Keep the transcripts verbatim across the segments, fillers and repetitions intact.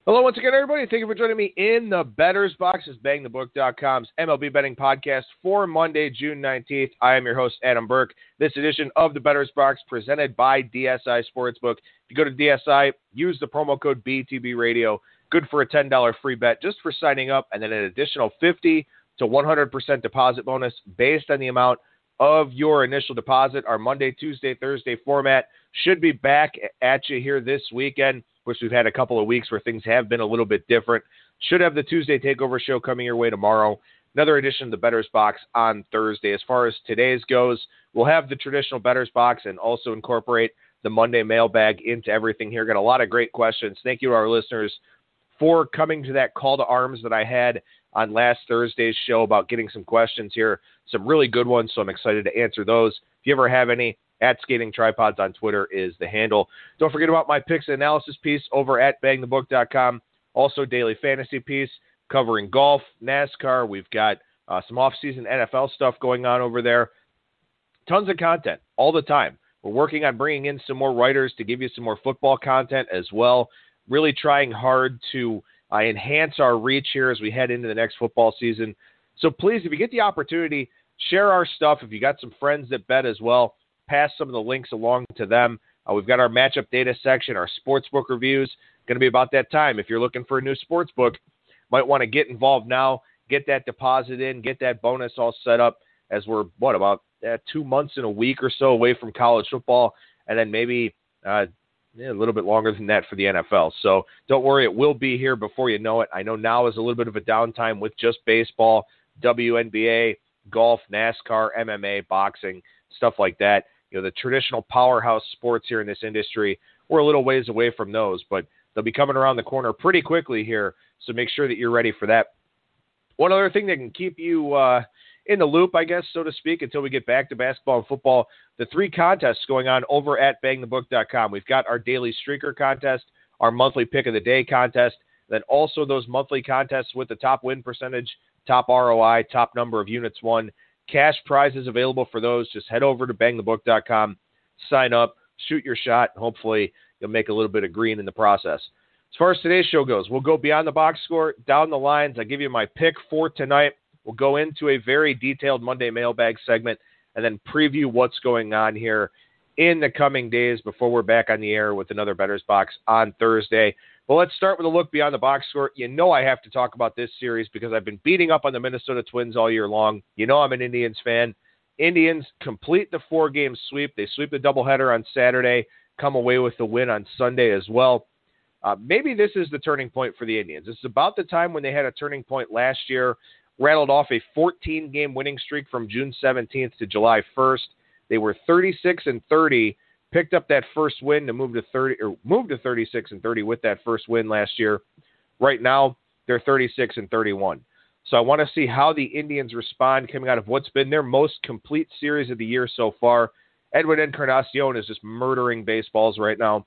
Hello once again, everybody. Thank you for joining me in the Bettor's Box. It's bang the book dot com's M L B betting podcast for Monday, June nineteenth. I am your host, Adam Burke. This edition of the Bettor's Box presented by D S I Sportsbook. If you go to D S I, use the promo code B T B Radio. Good for a ten dollars free bet just for signing up, and then an additional fifty to one hundred percent deposit bonus based on the amount of your initial deposit. Our Monday, Tuesday, Thursday format should be back at you here this weekend. Of course, we've had a couple of weeks where things have been a little bit different. Should have the Tuesday Takeover show coming your way tomorrow. Another edition of the Bettor's Box on Thursday. As far as today's goes, we'll have the traditional Bettor's Box and also incorporate the Monday mailbag into everything here. Got a lot of great questions. Thank you to our listeners for coming to that call to arms that I had on last Thursday's show about getting some questions here. Some really good ones, so I'm excited to answer those. If you ever have any, at Skating Tripods on Twitter is the handle. Don't forget about my picks and analysis piece over at bang the book dot com. Also, daily fantasy piece covering golf, NASCAR. We've got uh, some off-season N F L stuff going on over there. Tons of content all the time. We're working on bringing in some more writers to give you some more football content as well. Really trying hard to uh, enhance our reach here as we head into the next football season. So please, if you get the opportunity, share our stuff. If you got some friends that bet as well, pass some of the links along to them. Uh, we've got our matchup data section, our sportsbook reviews. Going to be about that time. If you're looking for a new sportsbook, might want to get involved now, get that deposit in, get that bonus all set up as we're, what, about uh, two months and a week or so away from college football, and then maybe uh, yeah, a little bit longer than that for the N F L. So don't worry, it will be here before you know it. I know now is a little bit of a downtime with just baseball, W N B A, golf, NASCAR, M M A, boxing, stuff like that. You know, the traditional powerhouse sports here in this industry, we're a little ways away from those, but they'll be coming around the corner pretty quickly here, so make sure that you're ready for that. One other thing that can keep you uh, in the loop, I guess, so to speak, until we get back to basketball and football, the three contests going on over at bang the book dot com. We've got our daily streaker contest, our monthly pick of the day contest, then also those monthly contests with the top win percentage, top R O I, top number of units won. Cash prizes available for those. Just head over to bang the book dot com, sign up, shoot your shot, and hopefully you'll make a little bit of green in the process. As far as today's show goes, we'll go beyond the box score, down the lines. I give you my pick for tonight. We'll go into a very detailed Monday mailbag segment and then preview what's going on here in the coming days before we're back on the air with another Bettor's Box on Thursday. Well, let's start with a look beyond the box score. You know I have to talk about this series because I've been beating up on the Minnesota Twins all year long. You know I'm an Indians fan. Indians complete the four-game sweep. They sweep the doubleheader on Saturday, come away with the win on Sunday as well. Uh, maybe this is the turning point for the Indians. This is about the time when they had a turning point last year, rattled off a fourteen-game winning streak from June seventeenth to July first. They were thirty-six and thirty. Picked up that first win to move to thirty or move to thirty-six and thirty with that first win last year. Right now, they're thirty-six and thirty-one. So I want to see how the Indians respond coming out of what's been their most complete series of the year so far. Edwin Encarnacion is just murdering baseballs right now.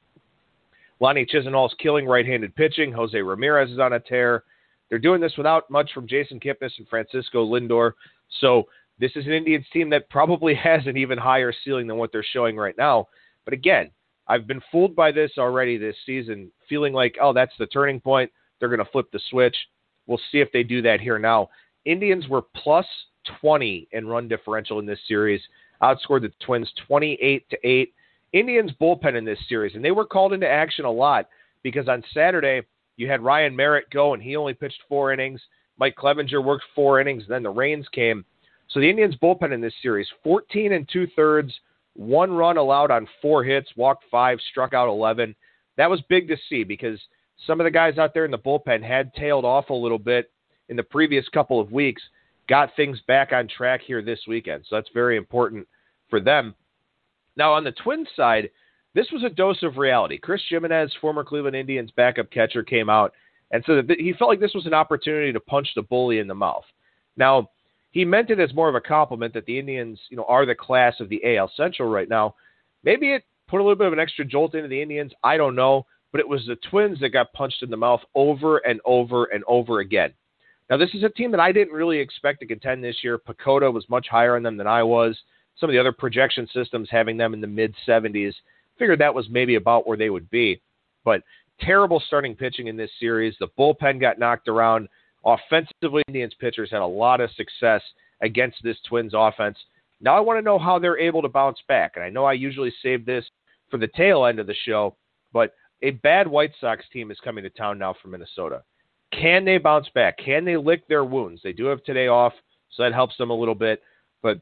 Lonnie Chisenhall's killing right-handed pitching. Jose Ramirez is on a tear. They're doing this without much from Jason Kipnis and Francisco Lindor. So this is an Indians team that probably has an even higher ceiling than what they're showing right now. But again, I've been fooled by this already this season, feeling like, oh, that's the turning point. They're going to flip the switch. We'll see if they do that here now. Indians were plus twenty in run differential in this series, outscored the Twins twenty-eight to eight. Indians bullpen in this series, and they were called into action a lot because on Saturday you had Ryan Merritt go, and he only pitched four innings. Mike Clevenger worked four innings, and then the rains came. So the Indians bullpen in this series, fourteen and two-thirds, one run allowed on four hits, walked five, struck out eleven. That was big to see because some of the guys out there in the bullpen had tailed off a little bit in the previous couple of weeks, got things back on track here this weekend. So that's very important for them. Now, on the Twins side, this was a dose of reality. Chris Gimenez, former Cleveland Indians backup catcher, came out and said that he felt like this was an opportunity to punch the bully in the mouth. Now, he meant it as more of a compliment that the Indians, you know, are the class of the A L Central right now. Maybe it put a little bit of an extra jolt into the Indians. I don't know. But it was the Twins that got punched in the mouth over and over and over again. Now, this is a team that I didn't really expect to contend this year. Pacoda was much higher on them than I was. Some of the other projection systems having them in the mid seventies. Figured that was maybe about where they would be. But terrible starting pitching in this series. The bullpen got knocked around. Offensively, Indians pitchers had a lot of success against this Twins offense. Now I want to know how they're able to bounce back. And I know I usually save this for the tail end of the show, but a bad White Sox team is coming to town now from Minnesota. Can they bounce back? Can they lick their wounds? They do have today off, so that helps them a little bit. But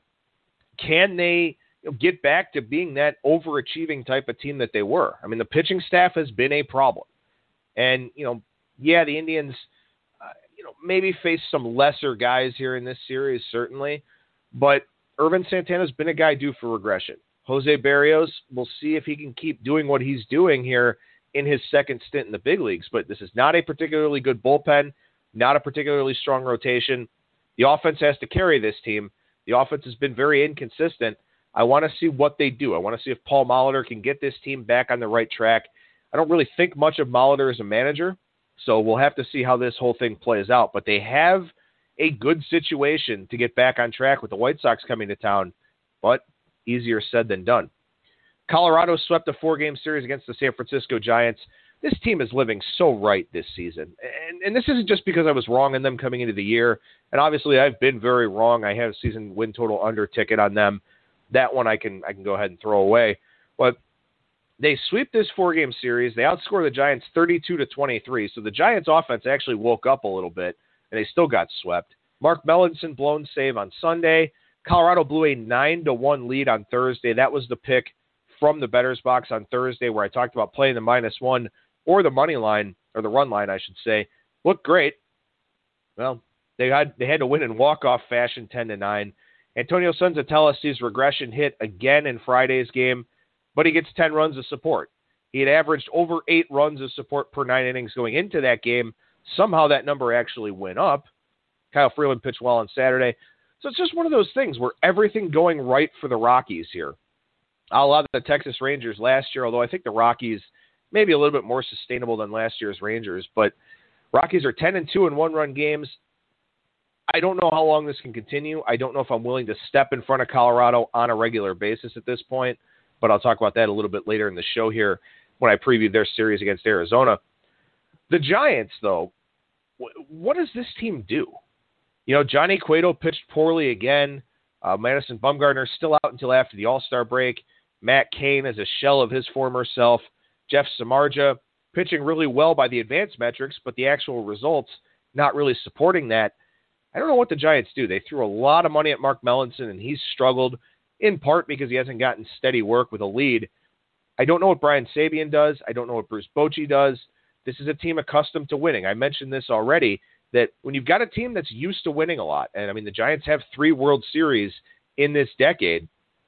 can they you know, get back to being that overachieving type of team that they were? I mean, the pitching staff has been a problem. And, you know, yeah, the Indians, uh, you know, maybe face some lesser guys here in this series, certainly. But Ervin Santana's been a guy due for regression. Jose Berrios, we'll see if he can keep doing what he's doing here in his second stint in the big leagues. But this is not a particularly good bullpen, not a particularly strong rotation. The offense has to carry this team. The offense has been very inconsistent. I want to see what they do. I want to see if Paul Molitor can get this team back on the right track. I don't really think much of Molitor as a manager, so we'll have to see how this whole thing plays out. But they have a good situation to get back on track with the White Sox coming to town, but easier said than done. Colorado swept a four-game series against the San Francisco Giants. This team is living so right this season. And, and this isn't just because I was wrong on them coming into the year. And obviously I've been very wrong. I have a season win total under ticket on them. That one I can I can go ahead and throw away. But they sweep this four-game series. They outscore the Giants thirty-two to twenty-three. So the Giants offense actually woke up a little bit, and they still got swept. Mark Mellinson blown save on Sunday. Colorado blew a nine to one lead on Thursday. That was the pick from the Bettor's Box on Thursday where I talked about playing the minus one or the money line, or the run line, I should say. Looked great. Well, they had they had to win in walk-off fashion ten to nine. Antonio Senzatella sees regression hit again in Friday's game, but he gets ten runs of support. He had averaged over eight runs of support per nine innings going into that game. Somehow that number actually went up. Kyle Freeland pitched well on Saturday. So it's just one of those things where everything going right for the Rockies here. A lot of the Texas Rangers last year, although I think the Rockies maybe a little bit more sustainable than last year's Rangers, but Rockies are ten and two in one-run games. I don't know how long this can continue. I don't know if I'm willing to step in front of Colorado on a regular basis at this point, but I'll talk about that a little bit later in the show here when I preview their series against Arizona. The Giants, though, what does this team do? You know, Johnny Cueto pitched poorly again. Uh, Madison Bumgarner still out until after the All-Star break. Matt Cain is a shell of his former self. Jeff Samardzija pitching really well by the advanced metrics, but the actual results not really supporting that. I don't know what the Giants do. They threw a lot of money at Mark Mellinson, and he's struggled in part because he hasn't gotten steady work with a lead. I don't know what Brian Sabean does. I don't know what Bruce Bochy does. This is a team accustomed to winning. I mentioned this already, that when you've got a team that's used to winning a lot, and I mean the Giants have three World Series in this decade,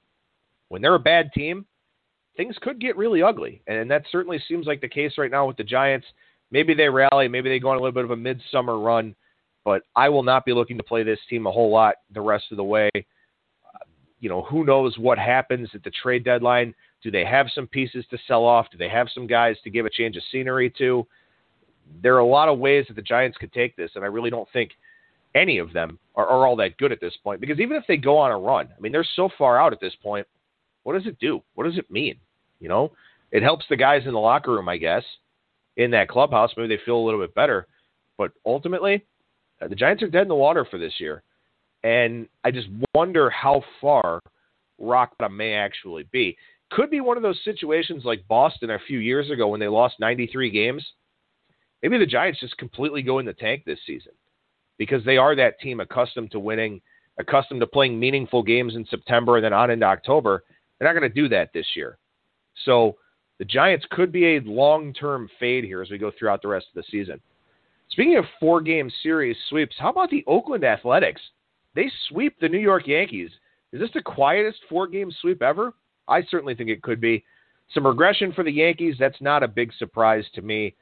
when they're a bad team, things could get really ugly. And that certainly seems like the case right now with the Giants. Maybe they rally, maybe they go on a little bit of a midsummer run, but I will not be looking to play this team a whole lot the rest of the way. Uh, you know, who knows what happens at the trade deadline? Do they have some pieces to sell off? Do they have some guys to give a change of scenery to? There are a lot of ways that the Giants could take this, and I really don't think any of them are, are all that good at this point. Because even if they go on a run, I mean, they're so far out at this point, what does it do? What does it mean? You know, it helps the guys in the locker room, I guess, in that clubhouse. Maybe they feel a little bit better. But ultimately, the Giants are dead in the water for this year. And I just wonder how far rock bottom may actually be. Could be one of those situations like Boston a few years ago when they lost ninety-three games. Maybe the Giants just completely go in the tank this season because they are that team accustomed to winning, accustomed to playing meaningful games in September and then on into October. They're not going to do that this year. So the Giants could be a long-term fade here as we go throughout the rest of the season. Speaking of four-game series sweeps, how about the Oakland Athletics? They sweep the New York Yankees. Is this the quietest four-game sweep ever? I certainly think it could be. Some regression for the Yankees, that's not a big surprise to me.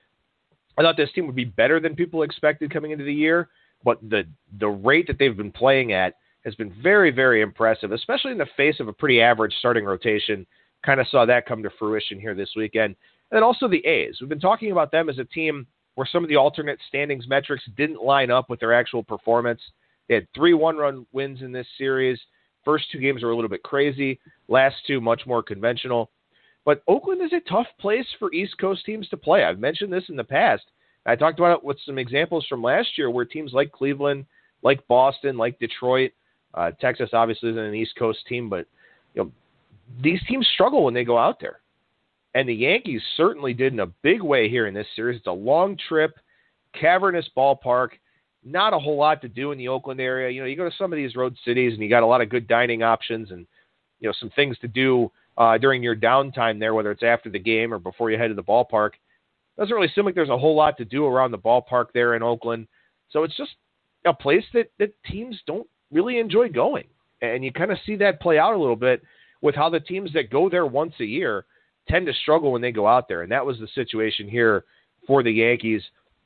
I thought this team would be better than people expected coming into the year, but the the rate that they've been playing at has been very, very impressive, especially in the face of a pretty average starting rotation. Kind of saw that come to fruition here this weekend. And then also the A's. We've been talking about them as a team where some of the alternate standings metrics didn't line up with their actual performance. They had three one-run wins in this series. First two games were a little bit crazy. Last two, much more conventional. But Oakland is a tough place for East Coast teams to play. I've mentioned this in the past. I talked about it with some examples from last year where teams like Cleveland, like Boston, like Detroit, uh, Texas obviously isn't an East Coast team, but you know these teams struggle when they go out there. And the Yankees certainly did in a big way here in this series. It's a long trip, cavernous ballpark, not a whole lot to do in the Oakland area. You know, you go to some of these road cities and you got a lot of good dining options and, you know, some things to do uh, during your downtime there, whether it's after the game or before you head to the ballpark. Doesn't really seem like there's a whole lot to do around the ballpark there in Oakland. So it's just a place that, that teams don't really enjoy going. And you kind of see that play out a little bit with how the teams that go there once a year tend to struggle when they go out there. And that was the situation here for the Yankees.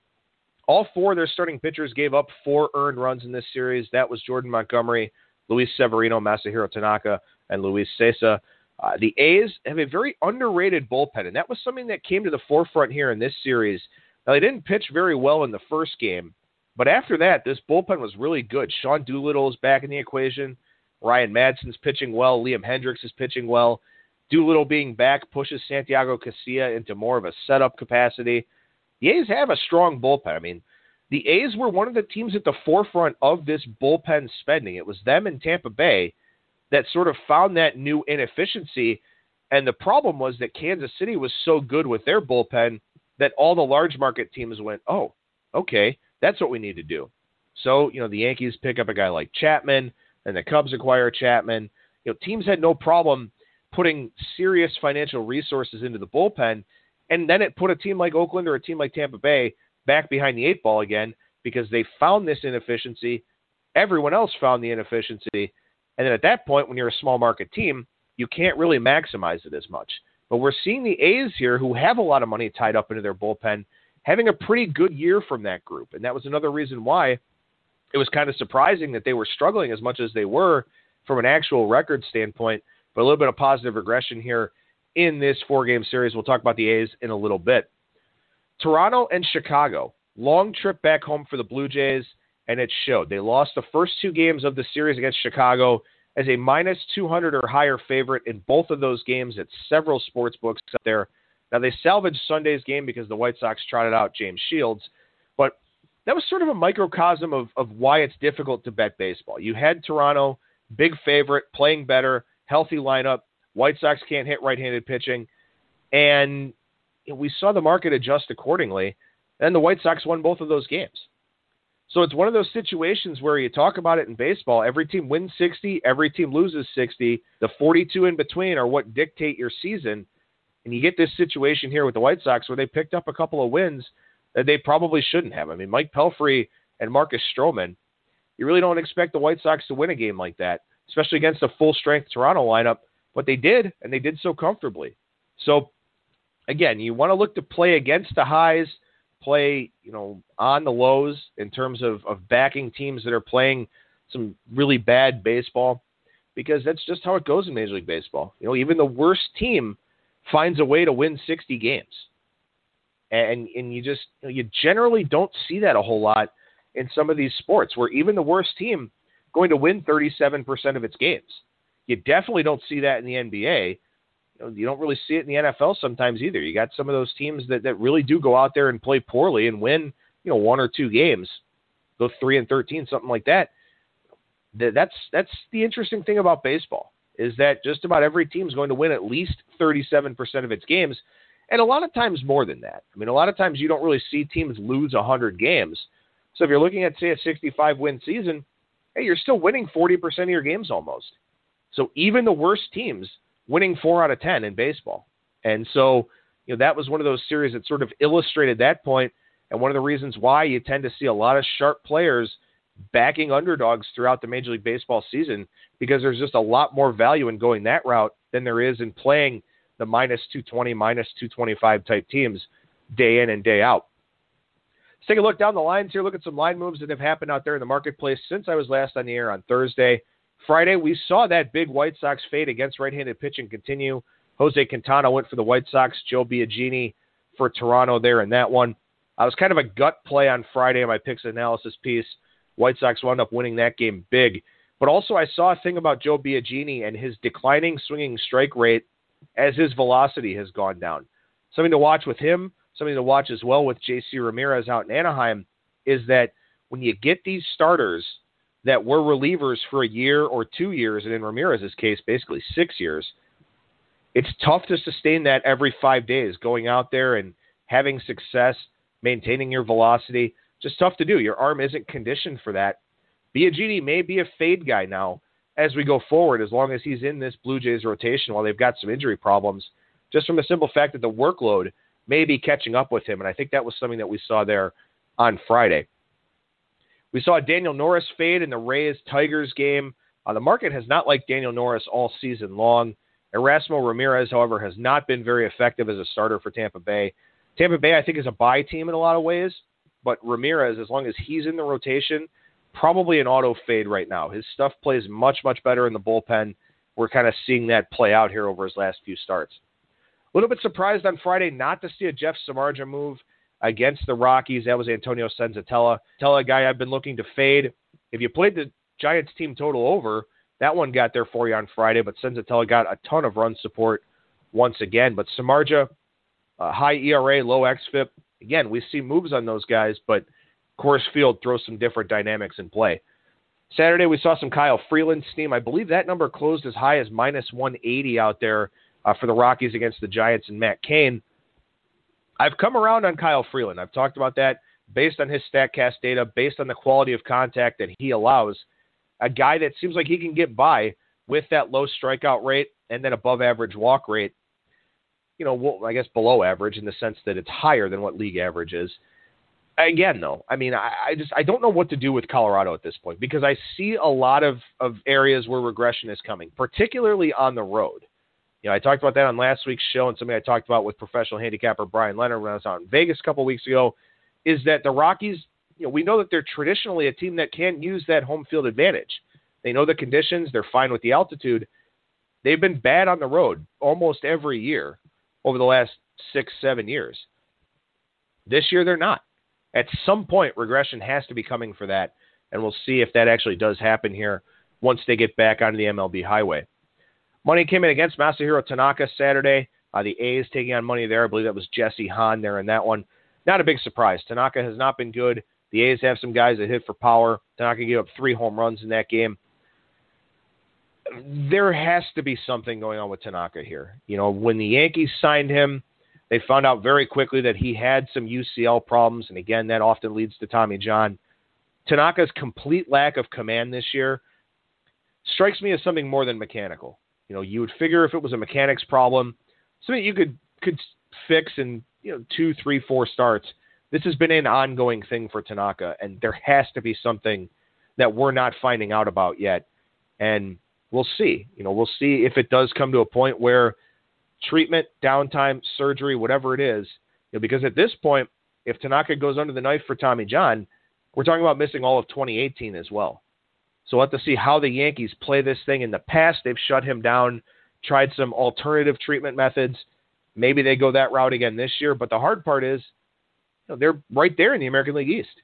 All four of their starting pitchers gave up four earned runs in this series. That was Jordan Montgomery, Luis Severino, Masahiro Tanaka, and Luis Cessa. Uh, the A's have a very underrated bullpen, and that was something that came to the forefront here in this series. Now, they didn't pitch very well in the first game, but after that, this bullpen was really good. Sean Doolittle is back in the equation. Ryan Madsen's pitching well. Liam Hendricks is pitching well. Doolittle being back pushes Santiago Casilla into more of a setup capacity. The A's have a strong bullpen. I mean, the A's were one of the teams at the forefront of this bullpen spending. It was them and Tampa Bay that sort of found that new inefficiency. And the problem was that Kansas City was so good with their bullpen that all the large market teams went, oh, okay, that's what we need to do. So, you know, the Yankees pick up a guy like Chapman, and the Cubs acquire Chapman. You know, teams had no problem putting serious financial resources into the bullpen, and then it put a team like Oakland or a team like Tampa Bay back behind the eight ball again because they found this inefficiency. Everyone else found the inefficiency. And then at that point, when you're a small market team, you can't really maximize it as much. But we're seeing the A's here, who have a lot of money tied up into their bullpen, having a pretty good year from that group. And that was another reason why it was kind of surprising that they were struggling as much as they were from an actual record standpoint. But a little bit of positive regression here in this four-game series. We'll talk about the A's in a little bit. Toronto and Chicago. Long trip back home for the Blue Jays, and it showed. They lost the first two games of the series against Chicago as a minus two hundred or higher favorite in both of those games at several sports books out there. Now, they salvaged Sunday's game because the White Sox trotted out James Shields, but that was sort of a microcosm of, of why it's difficult to bet baseball. You had Toronto, big favorite, playing better, healthy lineup. White Sox can't hit right-handed pitching. And we saw the market adjust accordingly. And the White Sox won both of those games. So it's one of those situations where you talk about it in baseball. Every team wins sixty. Every team loses sixty. The forty-two in between are what dictate your season. And you get this situation here with the White Sox where they picked up a couple of wins that they probably shouldn't have. I mean, Mike Pelfrey and Marcus Stroman, you really don't expect the White Sox to win a game like that, especially against a full-strength Toronto lineup. But they did, and they did so comfortably. So, again, you want to look to play against the highs, play, you know, on the lows in terms of, of backing teams that are playing some really bad baseball, because that's just how it goes in Major League Baseball. You know, even the worst team finds a way to win sixty games. And and you just, you know, you generally don't see that a whole lot in some of these sports where even the worst team going to win thirty-seven percent of its games. You definitely don't see that in the N B A. You know, you don't really see it in the N F L sometimes either. You got some of those teams that, that really do go out there and play poorly and win, you know, one or two games, go three and thirteen, something like that. That's that's the interesting thing about baseball, is that just about every team is going to win at least thirty-seven percent of its games, and a lot of times more than that. I mean, a lot of times you don't really see teams lose one hundred games. So if you're looking at, say, a sixty-five win season, hey, you're still winning forty percent of your games almost. So even the worst teams winning four out of ten in baseball. And so, you know, that was one of those series that sort of illustrated that point, and one of the reasons why you tend to see a lot of sharp players backing underdogs throughout the Major League Baseball season, because there's just a lot more value in going that route than there is in playing the minus two twenty, minus two twenty-five type teams day in and day out. Let's take a look down the lines here, look at some line moves that have happened out there in the marketplace since I was last on the air on Thursday. Friday, we saw that big White Sox fade against right-handed pitching continue. Jose Quintana went for the White Sox, Joe Biagini for Toronto there in that one. I was kind of a gut play on Friday in my picks analysis piece. White Sox wound up winning that game big. But also I saw a thing about Joe Biagini and his declining swinging strike rate as his velocity has gone down. Something to watch with him, something to watch as well with J C Ramirez out in Anaheim, is that when you get these starters that were relievers for a year or two years, and in Ramirez's case, basically six years, it's tough to sustain that every five days, going out there and having success, maintaining your velocity. Just tough to do. Your arm isn't conditioned for that. Biagini may be a fade guy now as we go forward, as long as he's in this Blue Jays rotation while they've got some injury problems, just from the simple fact that the workload may be catching up with him. And I think that was something that we saw there on Friday. We saw Daniel Norris fade in the Rays-Tigers game. Uh, the market has not liked Daniel Norris all season long. Erasmo Ramirez, however, has not been very effective as a starter for Tampa Bay. Tampa Bay, I think, is a buy team in a lot of ways, but Ramirez, as long as he's in the rotation, probably an auto fade right now. His stuff plays much, much better in the bullpen. We're kind of seeing that play out here over his last few starts. A little bit surprised on Friday not to see a Jeff Samardzija move against the Rockies. That was Antonio Senzatella. Tell a guy I've been looking to fade. If you played the Giants team total over, that one got there for you on Friday, but Senzatella got a ton of run support once again. But Samardzija, uh, high E R A, low X F I P. Again, we see moves on those guys, but Coors Field throws some different dynamics in play. Saturday, we saw some Kyle Freeland steam. I believe that number closed as high as minus one eighty out there uh, for the Rockies against the Giants and Matt Cain. I've come around on Kyle Freeland. I've talked about that based on his StatCast data, based on the quality of contact that he allows. A guy that seems like he can get by with that low strikeout rate and then above average walk rate. You know, well, I guess below average in the sense that it's higher than what league average is. Again, though, I mean, I, I just I don't know what to do with Colorado at this point, because I see a lot of, of areas where regression is coming, particularly on the road. You know, I talked about that on last week's show, and something I talked about with professional handicapper Brian Leonard when I was out in Vegas a couple weeks ago, is that the Rockies, you know, we know that they're traditionally a team that can use that home field advantage. They know the conditions. They're fine with the altitude. They've been bad on the road almost every year over the last six, seven years. This year, they're not. At some point, regression has to be coming for that, and we'll see if that actually does happen here once they get back onto the M L B highway. Money came in against Masahiro Tanaka Saturday. Uh, the A's taking on money there. I believe that was Jesse Hahn there in that one. Not a big surprise. Tanaka has not been good. The A's have some guys that hit for power. Tanaka gave up three home runs in that game. There has to be something going on with Tanaka here. You know, when the Yankees signed him, they found out very quickly that he had some U C L problems, and again, that often leads to Tommy John. Tanaka's complete lack of command this year strikes me as something more than mechanical. You know, you would figure if it was a mechanics problem, something you could could fix in, you know, two, three, four starts. This has been an ongoing thing for Tanaka, and there has to be something that we're not finding out about yet. And we'll see. You know, we'll see if it does come to a point where treatment, downtime, surgery, whatever it is, you know, because at this point, if Tanaka goes under the knife for Tommy John, we're talking about missing all of twenty eighteen as well. So we'll have to see how the Yankees play this thing. In the past, they've shut him down, tried some alternative treatment methods. Maybe they go that route again this year. But the hard part is, you know, they're right there in the American League East.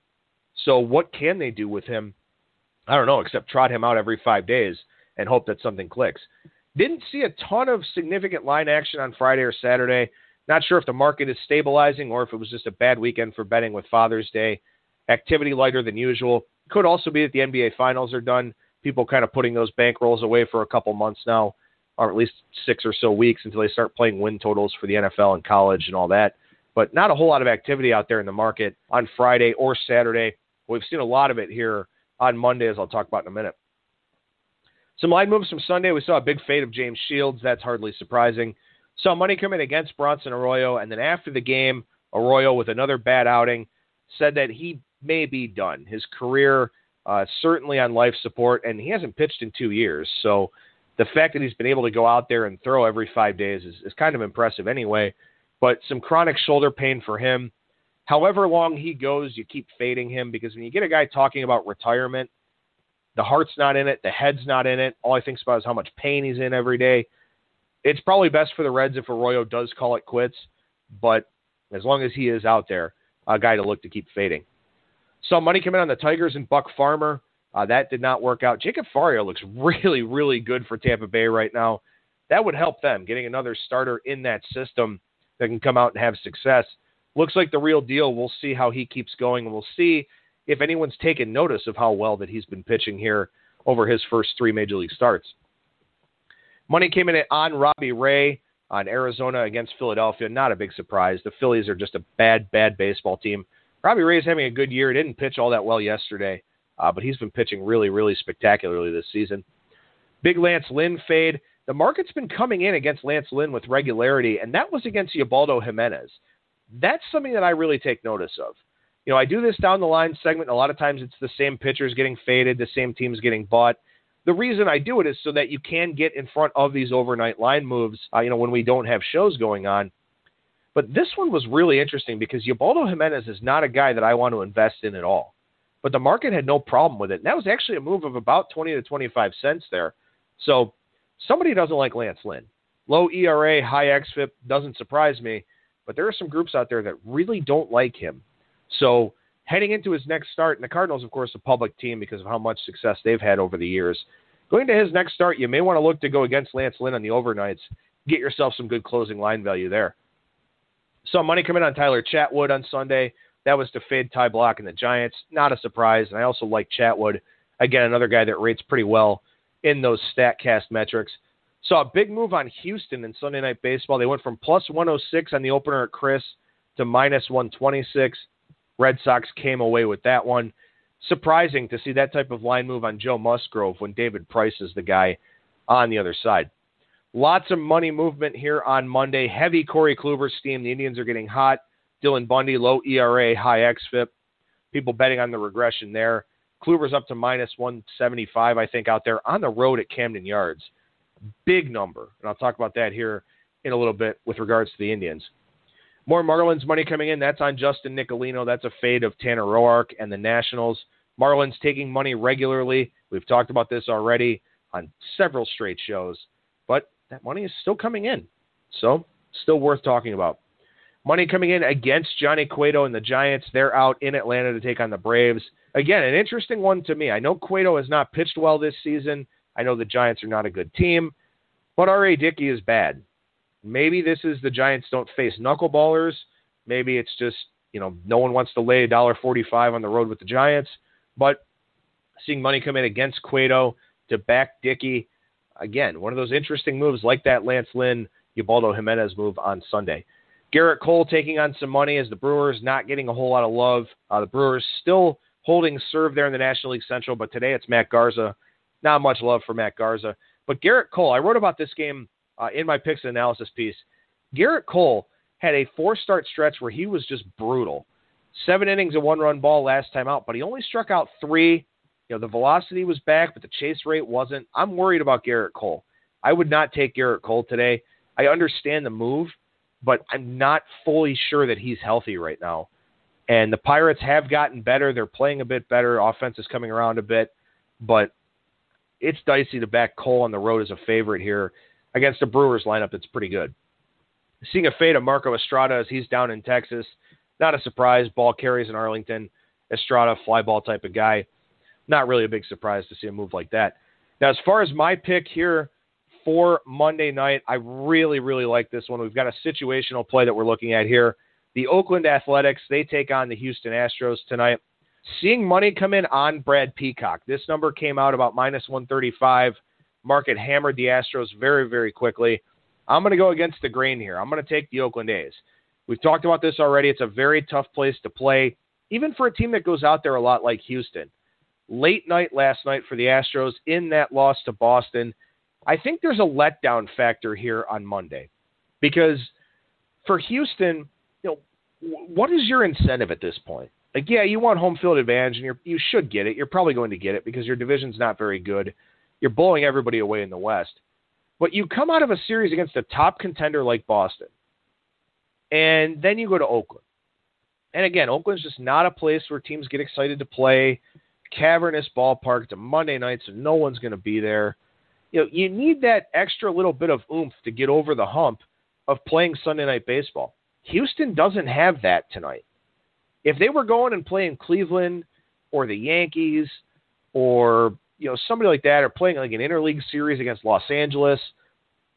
So what can they do with him? I don't know, except trot him out every five days and hope that something clicks. Didn't see a ton of significant line action on Friday or Saturday. Not sure if the market is stabilizing or if it was just a bad weekend for betting with Father's Day. Activity lighter than usual. Could also be that the N B A Finals are done. People kind of putting those bankrolls away for a couple months now, or at least six or so weeks until they start playing win totals for the N F L and college and all that. But not a whole lot of activity out there in the market on Friday or Saturday. We've seen a lot of it here on Monday, as I'll talk about in a minute. Some line moves from Sunday. We saw a big fade of James Shields. That's hardly surprising. Saw money come in against Bronson Arroyo, and then after the game, Arroyo, with another bad outing, said that he may be done. His career uh, certainly on life support, and he hasn't pitched in two years. So the fact that he's been able to go out there and throw every five days is, is kind of impressive anyway. But some chronic shoulder pain for him. However long he goes, you keep fading him, because when you get a guy talking about retirement, the heart's not in it, the head's not in it. All he thinks about is how much pain he's in every day. It's probably best for the Reds if Arroyo does call it quits, but as long as he is out there, a guy to look to keep fading. So money come in on the Tigers and Buck Farmer. Uh, that did not work out. Jacob Faria looks really, really good for Tampa Bay right now. That would help them, getting another starter in that system that can come out and have success. Looks like the real deal. We'll see how he keeps going, and we'll see if anyone's taken notice of how well that he's been pitching here over his first three Major League starts. Money came in on Robbie Ray on Arizona against Philadelphia. Not a big surprise. The Phillies are just a bad, bad baseball team. Robbie Ray is having a good year. Didn't pitch all that well yesterday, uh, but he's been pitching really, really spectacularly this season. Big Lance Lynn fade. The market's been coming in against Lance Lynn with regularity, and that was against Ubaldo Jimenez. That's something that I really take notice of. You know, I do this down the line segment. A lot of times it's the same pitchers getting faded, the same teams getting bought. The reason I do it is so that you can get in front of these overnight line moves, uh, you know, when we don't have shows going on. But this one was really interesting because Ubaldo Jimenez is not a guy that I want to invest in at all. But the market had no problem with it. And that was actually a move of about twenty to twenty-five cents there. So somebody doesn't like Lance Lynn. Low E R A, high X F I P doesn't surprise me. But there are some groups out there that really don't like him. So heading into his next start, and the Cardinals, of course, a public team because of how much success they've had over the years. Going to his next start, you may want to look to go against Lance Lynn on the overnights. Get yourself some good closing line value there. So money coming on Tyler Chatwood on Sunday. That was to fade Ty Blach and the Giants. Not a surprise. And I also like Chatwood. Again, another guy that rates pretty well in those StatCast metrics. Saw a big move on Houston in Sunday Night Baseball. They went from plus one oh six on the opener at Chris to minus one twenty-six. Red Sox came away with that one. Surprising to see that type of line move on Joe Musgrove when David Price is the guy on the other side. Lots of money movement here on Monday. Heavy Corey Kluber steam. The Indians are getting hot. Dylan Bundy, low E R A, high X F I P. People betting on the regression there. Kluber's up to minus one seventy-five, I think, out there on the road at Camden Yards. Big number. And I'll talk about that here in a little bit with regards to the Indians. More Marlins money coming in. That's on Justin Nicolino. That's a fade of Tanner Roark and the Nationals. Marlins taking money regularly. We've talked about this already on several straight shows. But that money is still coming in. So, still worth talking about. Money coming in against Johnny Cueto and the Giants. They're out in Atlanta to take on the Braves. Again, an interesting one to me. I know Cueto has not pitched well this season. I know the Giants are not a good team. But R A. Dickey is bad. Maybe this is the Giants don't face knuckleballers. Maybe it's just, you know, no one wants to lay one dollar forty-five on the road with the Giants. But seeing money come in against Cueto to back Dickey, again, one of those interesting moves like that Lance Lynn, Ubaldo Jimenez move on Sunday. Garrett Cole taking on some money as the Brewers not getting a whole lot of love. Uh, the Brewers still holding serve there in the National League Central, but today it's Matt Garza. Not much love for Matt Garza. But Garrett Cole, I wrote about this game Uh, in my picks and analysis piece. Garrett Cole had a four-start stretch where he was just brutal. Seven innings of one-run ball last time out, but he only struck out three. You know, the velocity was back, but the chase rate wasn't. I'm worried about Garrett Cole. I would not take Garrett Cole today. I understand the move, but I'm not fully sure that he's healthy right now. And the Pirates have gotten better. They're playing a bit better. Offense is coming around a bit, but it's dicey to back Cole on the road as a favorite here. Against the Brewers lineup, it's pretty good. Seeing a fade of Marco Estrada as he's down in Texas. Not a surprise. Ball carries in Arlington. Estrada, fly ball type of guy. Not really a big surprise to see a move like that. Now, as far as my pick here for Monday night, I really, really like this one. We've got a situational play that we're looking at here. The Oakland Athletics, they take on the Houston Astros tonight. Seeing money come in on Brad Peacock. This number came out about minus one thirty-five. Market hammered the Astros very, very quickly. I'm going to go against the grain here. I'm going to take the Oakland A's. We've talked about this already. It's a very tough place to play, even for a team that goes out there a lot like Houston. Late night last night for the Astros in that loss to Boston. I think there's a letdown factor here on Monday because for Houston, you know, what is your incentive at this point? Like, yeah, you want home field advantage, and you're, you should get it. You're probably going to get it because your division's not very good. You're blowing everybody away in the West. But you come out of a series against a top contender like Boston, and then you go to Oakland. And again, Oakland's just not a place where teams get excited to play. Cavernous ballpark. It's a Monday night, so no one's going to be there. You know, you need that extra little bit of oomph to get over the hump of playing Sunday Night Baseball. Houston doesn't have that tonight. If they were going and playing Cleveland or the Yankees or, you know, somebody like that, or playing like an interleague series against Los Angeles,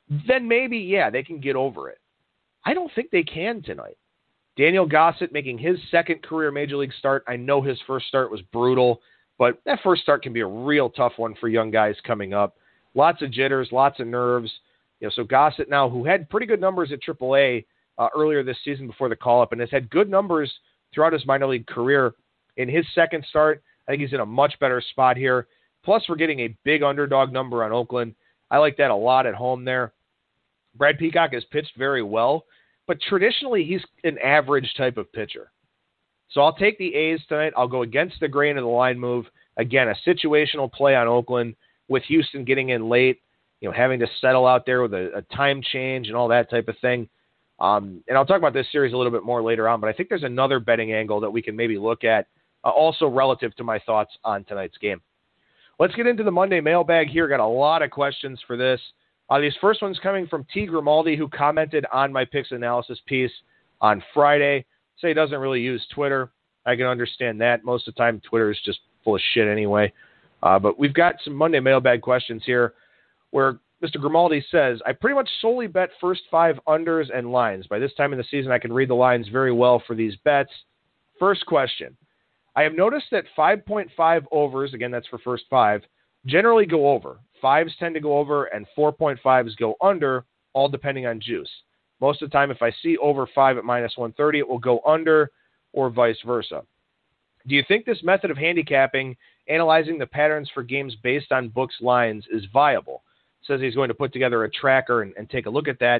then maybe, yeah, they can get over it. I don't think they can tonight. Daniel Gossett making his second career Major League start. I know his first start was brutal, but that first start can be a real tough one for young guys coming up. Lots of jitters, lots of nerves. You know, so Gossett now, who had pretty good numbers at triple A uh, earlier this season before the call-up, and has had good numbers throughout his minor league career. In his second start, I think he's in a much better spot here. Plus, we're getting a big underdog number on Oakland. I like that a lot at home there. Brad Peacock has pitched very well, but traditionally he's an average type of pitcher. So I'll take the A's tonight. I'll go against the grain of the line move. Again, a situational play on Oakland with Houston getting in late, you know, having to settle out there with a, a time change and all that type of thing. Um, and I'll talk about this series a little bit more later on, but I think there's another betting angle that we can maybe look at, uh, also relative to my thoughts on tonight's game. Let's get into the Monday mailbag here. Got a lot of questions for this. Uh, these first ones coming from T. Grimaldi, who commented on my picks analysis piece on Friday. Say he doesn't really use Twitter. I can understand that. Most of the time, Twitter is just full of shit anyway. Uh, but we've got some Monday mailbag questions here where Mister Grimaldi says, I pretty much solely bet first five unders and lines. By this time in the season, I can read the lines very well for these bets. First question. I have noticed that five point five overs, again, that's for first five, generally go over. Fives tend to go over and four point fives go under, all depending on juice. Most of the time, if I see over five at minus one thirty, it will go under or vice versa. Do you think this method of handicapping, analyzing the patterns for games based on books' lines, is viable? Says he's going to put together a tracker and, and take a look at that.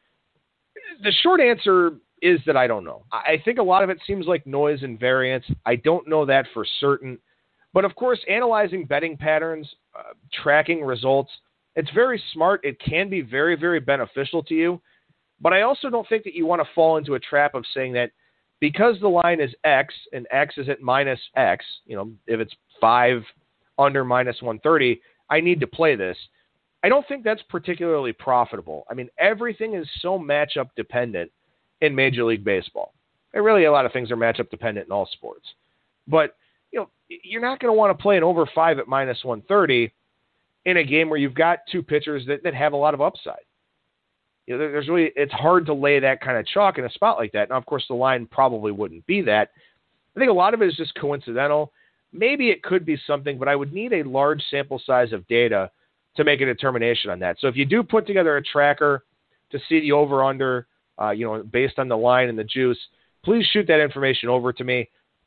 The short answer is that I don't know. I think a lot of it seems like noise and variance. I don't know that for certain. But, of course, analyzing betting patterns, uh, tracking results, it's very smart. It can be very, very beneficial to you. But I also don't think that you want to fall into a trap of saying that because the line is X and X is at minus X, you know, if it's five under minus one thirty, I need to play this. I don't think that's particularly profitable. I mean, everything is so matchup dependent in Major League Baseball. And really, a lot of things are matchup dependent in all sports. But, you know, you're not going to want to play an over five at minus one thirty in a game where you've got two pitchers that, that have a lot of upside. You know, there's really, it's hard to lay that kind of chalk in a spot like that. Now, of course, the line probably wouldn't be that. I think a lot of it is just coincidental. Maybe it could be something, but I would need a large sample size of data to make a determination on that. So if you do put together a tracker to see the over-under, uh, you know, based on the line and the juice, please shoot that information over to me.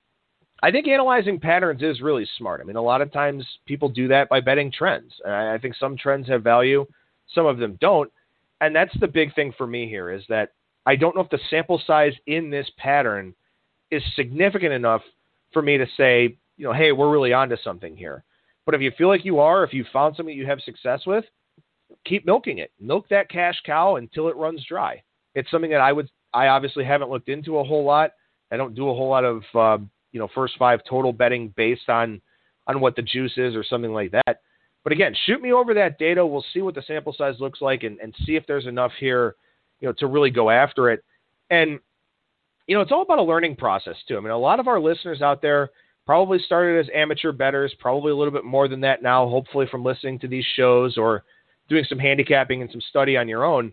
I think analyzing patterns is really smart. I mean, a lot of times people do that by betting trends. And I think some trends have value, some of them don't. And that's the big thing for me here is that I don't know if the sample size in this pattern is significant enough for me to say, you know, hey, we're really onto something here. But if you feel like you are, if you found something you have success with, keep milking it. Milk that cash cow until it runs dry. It's something that I would, I obviously haven't looked into a whole lot. I don't do a whole lot of, uh, you know, first five total betting based on, on what the juice is or something like that. But again, shoot me over that data. We'll see what the sample size looks like and, and see if there's enough here, you know, to really go after it. And, you know, it's all about a learning process too. I mean, a lot of our listeners out there probably started as amateur bettors, probably a little bit more than that now, hopefully from listening to these shows or doing some handicapping and some study on your own.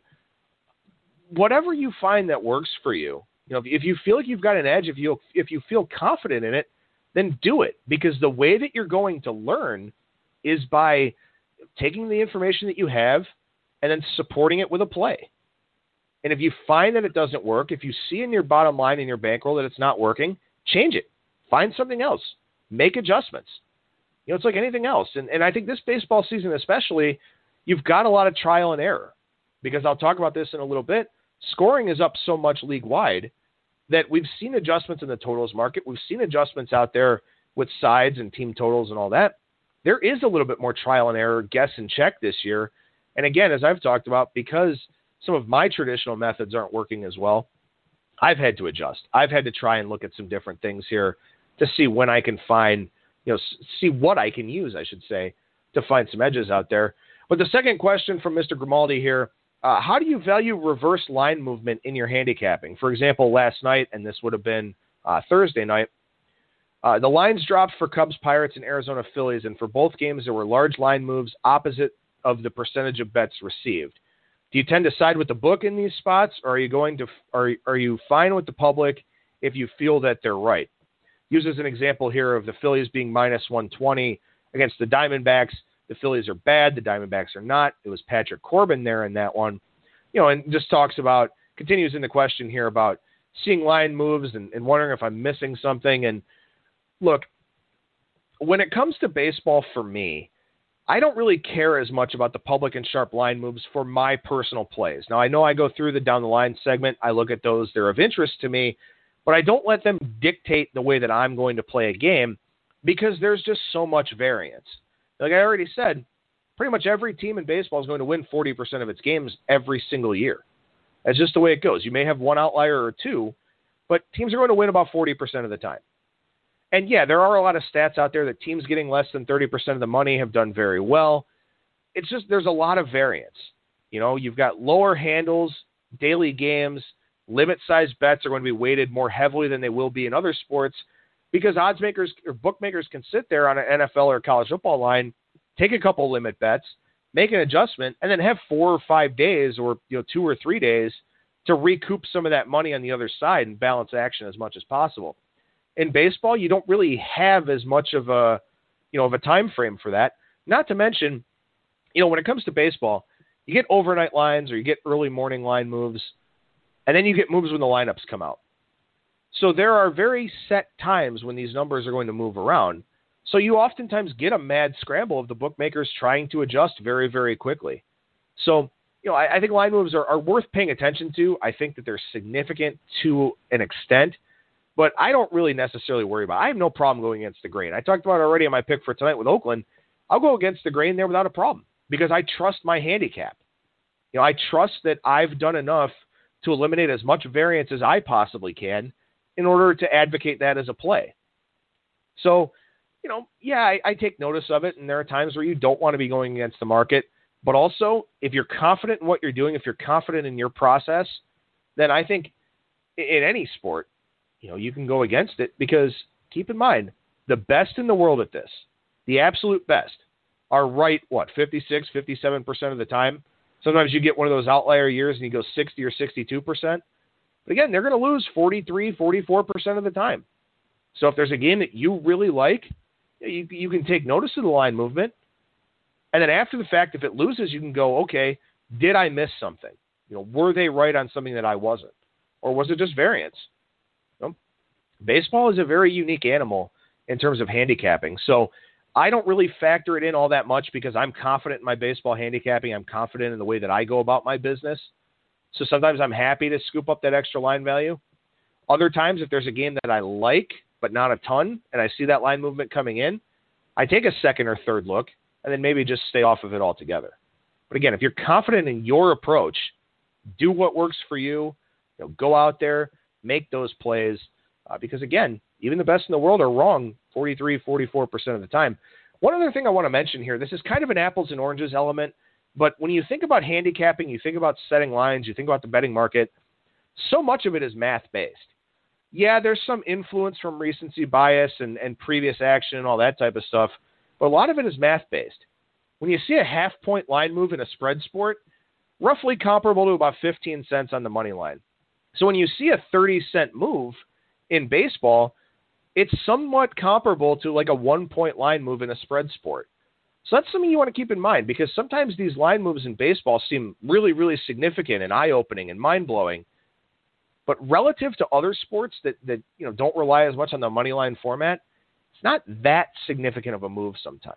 Whatever you find that works for you, you know, if, if you feel like you've got an edge, if you if you feel confident in it, then do it. Because the way that you're going to learn is by taking the information that you have and then supporting it with a play. And if you find that it doesn't work, if you see in your bottom line in your bankroll that it's not working, change it. Find something else. Make adjustments. You know, it's like anything else. And, and I think this baseball season especially, you've got a lot of trial and error. Because I'll talk about this in a little bit. Scoring is up so much league-wide that we've seen adjustments in the totals market. We've seen adjustments out there with sides and team totals and all that. There is a little bit more trial and error, guess and check this year. And again, as I've talked about, because some of my traditional methods aren't working as well, I've had to adjust. I've had to try and look at some different things here to see when I can find, you know, see what I can use, I should say, to find some edges out there. But the second question from Mister Grimaldi here, uh, how do you value reverse line movement in your handicapping? For example, last night, and this would have been uh, Thursday night, Uh, the lines dropped for Cubs, Pirates, and Arizona Phillies, and for both games there were large line moves opposite of the percentage of bets received. Do you tend to side with the book in these spots, or are you going to are are you fine with the public if you feel that they're right? Use as an example here of the Phillies being minus one twenty against the Diamondbacks. The Phillies are bad. The Diamondbacks are not. It was Patrick Corbin there in that one. You know, and just talks about, continues in the question here about seeing line moves and, and wondering if I'm missing something. And look, when it comes to baseball for me, I don't really care as much about the public and sharp line moves for my personal plays. Now, I know I go through the down the line segment. I look at those. They're of interest to me, but I don't let them dictate the way that I'm going to play a game because there's just so much variance. Like I already said, pretty much every team in baseball is going to win forty percent of its games every single year. That's just the way it goes. You may have one outlier or two, but teams are going to win about forty percent of the time. And yeah, there are a lot of stats out there that teams getting less than thirty percent of the money have done very well. It's just there's a lot of variance. You know, you've got lower handles, daily games, limit-sized bets are going to be weighted more heavily than they will be in other sports because odds makers or bookmakers can sit there on an N F L or college football line, take a couple limit bets, make an adjustment, and then have four or five days or you know two or three days to recoup some of that money on the other side and balance action as much as possible. In baseball, you don't really have as much of a, you know, of a time frame for that. Not to mention, you know, when it comes to baseball, you get overnight lines or you get early morning line moves, and then you get moves when the lineups come out. So there are very set times when these numbers are going to move around. So you oftentimes get a mad scramble of the bookmakers trying to adjust very, very quickly. So, you know, I, I think line moves are, are worth paying attention to. I think that they're significant to an extent. But I don't really necessarily worry about it. I have no problem going against the grain. I talked about it already on my pick for tonight with Oakland. I'll go against the grain there without a problem because I trust my handicap. You know, I trust that I've done enough to eliminate as much variance as I possibly can in order to advocate that as a play. So, you know, yeah, I, I take notice of it, and there are times where you don't want to be going against the market. But also, if you're confident in what you're doing, if you're confident in your process, then I think in any sport, you know, you can go against it because keep in mind, the best in the world at this, the absolute best, are right, what, fifty-six, fifty-seven percent of the time. Sometimes you get one of those outlier years and you go sixty or sixty-two percent. But again, they're going to lose forty-three, forty-four percent of the time. So if there's a game that you really like, you, you can take notice of the line movement. And then after the fact, if it loses, you can go, okay, did I miss something? You know, were they right on something that I wasn't? Or was it just variance? Baseball is a very unique animal in terms of handicapping. So I don't really factor it in all that much because I'm confident in my baseball handicapping. I'm confident in the way that I go about my business. So sometimes I'm happy to scoop up that extra line value. Other times, if there's a game that I like, but not a ton, and I see that line movement coming in, I take a second or third look and then maybe just stay off of it altogether. But again, if you're confident in your approach, do what works for you. You know, go out there, make those plays. Uh, because, again, even the best in the world are wrong forty-three, forty-four percent of the time. One other thing I want to mention here, this is kind of an apples and oranges element, but when you think about handicapping, you think about setting lines, you think about the betting market, so much of it is math-based. Yeah, there's some influence from recency bias and, and previous action and all that type of stuff, but a lot of it is math-based. When you see a half-point line move in a spread sport, roughly comparable to about fifteen cents on the money line. So when you see a thirty-cent move in baseball, it's somewhat comparable to like a one-point line move in a spread sport. So that's something you want to keep in mind because sometimes these line moves in baseball seem really, really significant and eye-opening and mind-blowing. But relative to other sports that, that you know don't rely as much on the money line format, it's not that significant of a move sometimes.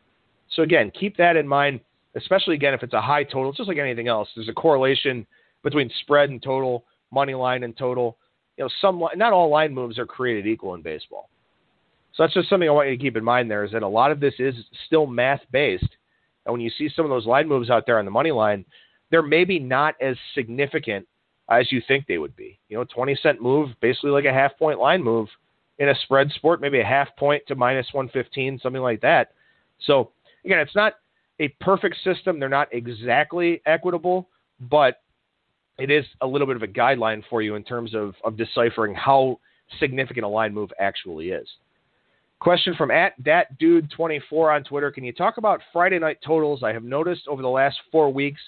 So again, keep that in mind, especially again if it's a high total. It's just like anything else. There's a correlation between spread and total, money line and total. You know, some not all line moves are created equal in baseball. So that's just something I want you to keep in mind there is that a lot of this is still math-based. And when you see some of those line moves out there on the money line, they're maybe not as significant as you think they would be. You know, twenty-cent move, basically like a half-point line move in a spread sport, maybe a half point to minus one fifteen, something like that. So, again, it's not a perfect system. They're not exactly equitable, but it is a little bit of a guideline for you in terms of, of deciphering how significant a line move actually is. Question from at dat dude twenty-four on Twitter. Can you talk about Friday night totals? I have noticed over the last four weeks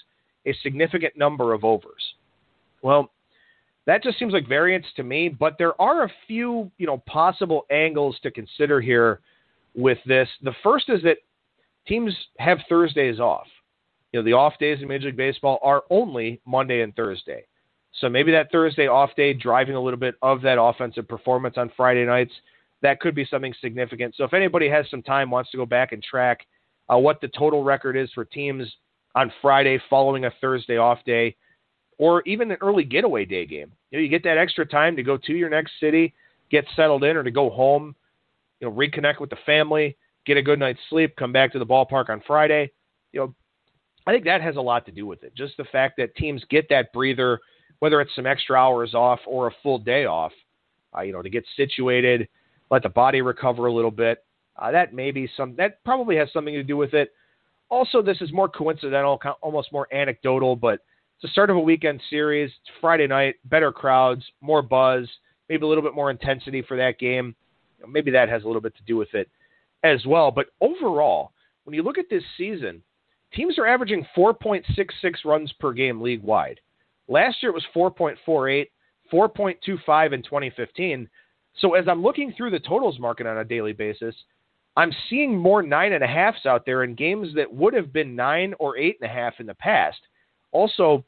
a significant number of overs. Well, that just seems like variance to me, but there are a few, you know, possible angles to consider here with this. The first is that teams have Thursdays off. You know, the off days in Major League Baseball are only Monday and Thursday. So maybe that Thursday off day driving a little bit of that offensive performance on Friday nights, that could be something significant. So if anybody has some time, wants to go back and track uh, what the total record is for teams on Friday following a Thursday off day, or even an early getaway day game. You know, you get that extra time to go to your next city, get settled in, or to go home, you know, reconnect with the family, get a good night's sleep, come back to the ballpark on Friday. You know, I think that has a lot to do with it. Just the fact that teams get that breather, whether it's some extra hours off or a full day off, uh, you know, to get situated, let the body recover a little bit. Uh, that may be some, that probably has something to do with it. Also, this is more coincidental, almost more anecdotal, but it's the start of a weekend series. It's Friday night, better crowds, more buzz, maybe a little bit more intensity for that game. You know, maybe that has a little bit to do with it as well. But overall, when you look at this season, teams are averaging four point six six runs per game league-wide. Last year it was four point four eight, four point two five in twenty fifteen. So as I'm looking through the totals market on a daily basis, I'm seeing more nine and a halves out there in games that would have been nine or eight and a half in the past. Also,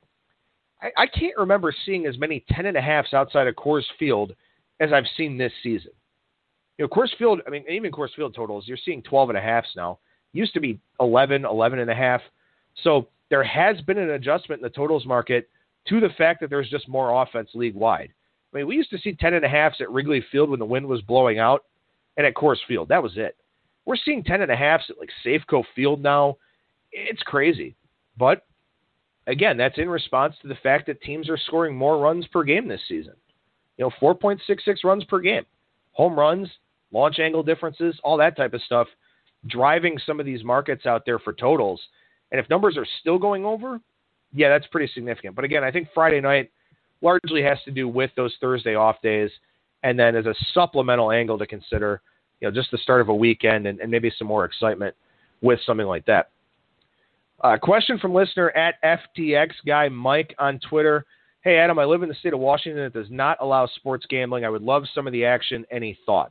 I, I can't remember seeing as many ten and a halves outside of Coors Field as I've seen this season. You know, Coors Field, I mean, even Coors Field totals, you're seeing twelve and a halves now. Used to be eleven, eleven and a half. So there has been an adjustment in the totals market to the fact that there's just more offense league-wide. I mean, we used to see ten and a halves at Wrigley Field when the wind was blowing out, and at Coors Field. That was it. We're seeing ten and a halves at like Safeco Field now. It's crazy. But again, that's in response to the fact that teams are scoring more runs per game this season. You know, four point six six runs per game. Home runs, launch angle differences, all that type of stuff, driving some of these markets out there for totals. And if numbers are still going over, yeah, that's pretty significant. But again, I think Friday night largely has to do with those Thursday off days, and then as a supplemental angle to consider, you know, just the start of a weekend and, and maybe some more excitement with something like that. Uh, question from listener at F T X Guy Mike on Twitter. Hey, Adam, I live in the state of Washington that does not allow sports gambling. I would love some of the action. Any thoughts?